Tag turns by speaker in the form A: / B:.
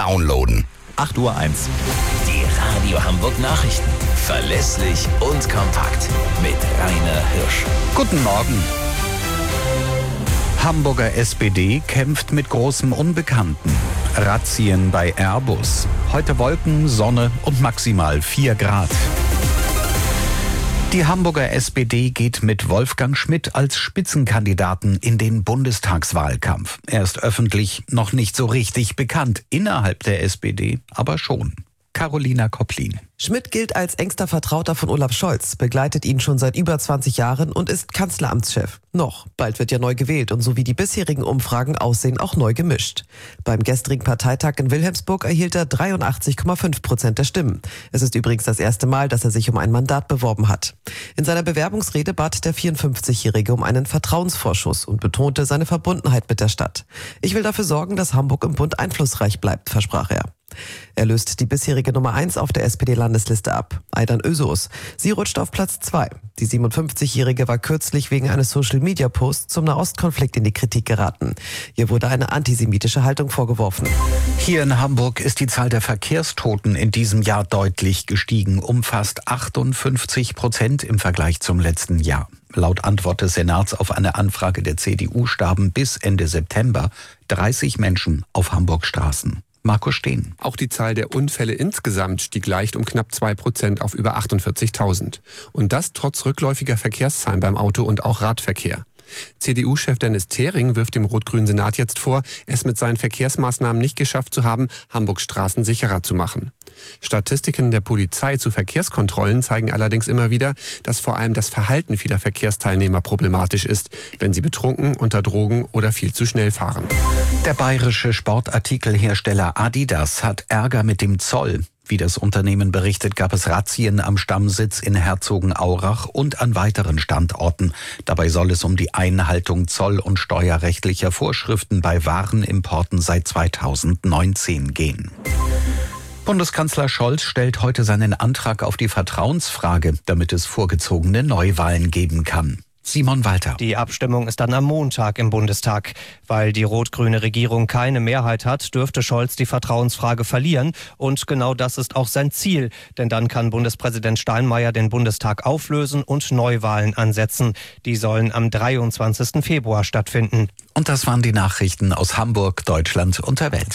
A: downloaden.
B: 8:01 Uhr.
C: Die Radio Hamburg Nachrichten. Verlässlich und kompakt. Mit Rainer Hirsch.
B: Guten Morgen. Hamburger SPD kämpft mit großem Unbekannten. Razzien bei Airbus. Heute Wolken, Sonne und maximal 4 Grad. Die Hamburger SPD geht mit Wolfgang Schmidt als Spitzenkandidaten in den Bundestagswahlkampf. Er ist öffentlich noch nicht so richtig bekannt, innerhalb der SPD aber schon. Carolina Kopplin.
D: Schmidt gilt als engster Vertrauter von Olaf Scholz, begleitet ihn schon seit über 20 Jahren und ist Kanzleramtschef. Noch, bald wird ja neu gewählt und so wie die bisherigen Umfragen aussehen, auch neu gemischt. Beim gestrigen Parteitag in Wilhelmsburg erhielt er 83,5% der Stimmen. Es ist übrigens das erste Mal, dass er sich um ein Mandat beworben hat. In seiner Bewerbungsrede bat der 54-Jährige um einen Vertrauensvorschuss und betonte seine Verbundenheit mit der Stadt. Ich will dafür sorgen, dass Hamburg im Bund einflussreich bleibt, versprach er. Er löst die bisherige Nummer 1 auf der SPD-Landesliste ab, Aydan Özos. Sie rutscht auf Platz 2. Die 57-Jährige war kürzlich wegen eines Social-Media-Posts zum Nahostkonflikt in die Kritik geraten. Ihr wurde eine antisemitische Haltung vorgeworfen.
B: Hier in Hamburg ist die Zahl der Verkehrstoten in diesem Jahr deutlich gestiegen, um fast 58% im Vergleich zum letzten Jahr. Laut Antwort des Senats auf eine Anfrage der CDU starben bis Ende September 30 Menschen auf Hamburgs Straßen. Markus Steen.
E: Auch die Zahl der Unfälle insgesamt stieg leicht um knapp 2% auf über 48.000. Und das trotz rückläufiger Verkehrszahlen beim Auto- und auch Radverkehr. CDU-Chef Dennis Thering wirft dem rot-grünen Senat jetzt vor, es mit seinen Verkehrsmaßnahmen nicht geschafft zu haben, Hamburgs Straßen sicherer zu machen. Statistiken der Polizei zu Verkehrskontrollen zeigen allerdings immer wieder, dass vor allem das Verhalten vieler Verkehrsteilnehmer problematisch ist, wenn sie betrunken, unter Drogen oder viel zu schnell fahren.
B: Der bayerische Sportartikelhersteller Adidas hat Ärger mit dem Zoll. Wie das Unternehmen berichtet, gab es Razzien am Stammsitz in Herzogenaurach und an weiteren Standorten. Dabei soll es um die Einhaltung zoll- und steuerrechtlicher Vorschriften bei Warenimporten seit 2019 gehen. Bundeskanzler Scholz stellt heute seinen Antrag auf die Vertrauensfrage, damit es vorgezogene Neuwahlen geben kann. Simon Walter.
F: Die Abstimmung ist dann am Montag im Bundestag. Weil die rot-grüne Regierung keine Mehrheit hat, dürfte Scholz die Vertrauensfrage verlieren. Und genau das ist auch sein Ziel. Denn dann kann Bundespräsident Steinmeier den Bundestag auflösen und Neuwahlen ansetzen. Die sollen am 23. Februar stattfinden.
B: Und das waren die Nachrichten aus Hamburg, Deutschland und der Welt.